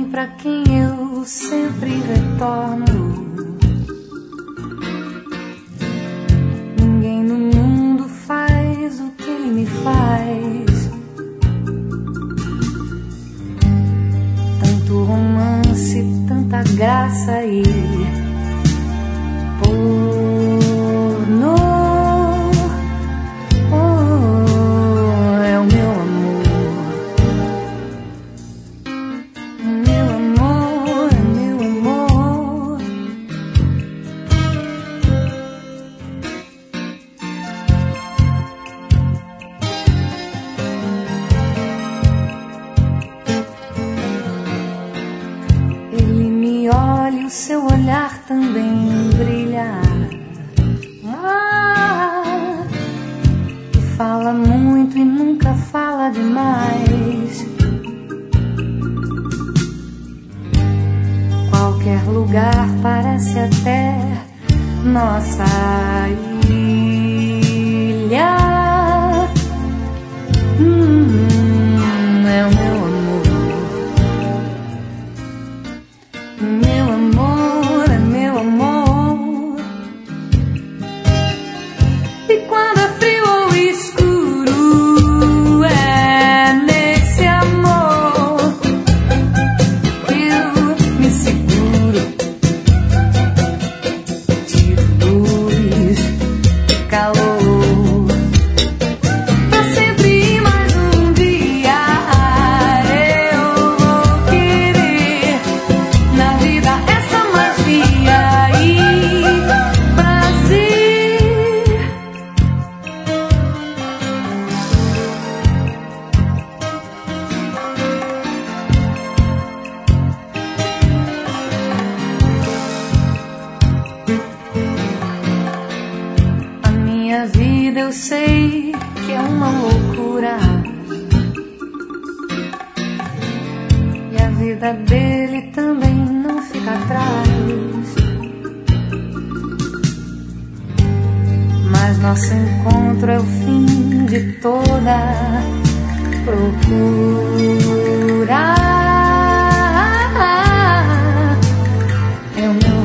pra quem eu sempre retorno. Ninguém no mundo faz o que ele me faz. Tanto romance, tanta graça e pornô. Oh, é o meu amor. Meu amor, é meu amor. Ele me olha e o seu olhar também brilha. E fala muito e nunca fala demais. Qualquer lugar parece até nossa ilha. É o meu amor. Meu amor, é meu amor. E quando é frio ou escuro, é nesse amor que eu me seguro. Tiro luz, calor, pra sempre mais um dia eu vou querer na vida essa magia e prazer. A minha vida eu sei que é uma loucura, e a vida dele também não fica atrás. Mas nosso encontro é o fim de toda procura. É o meu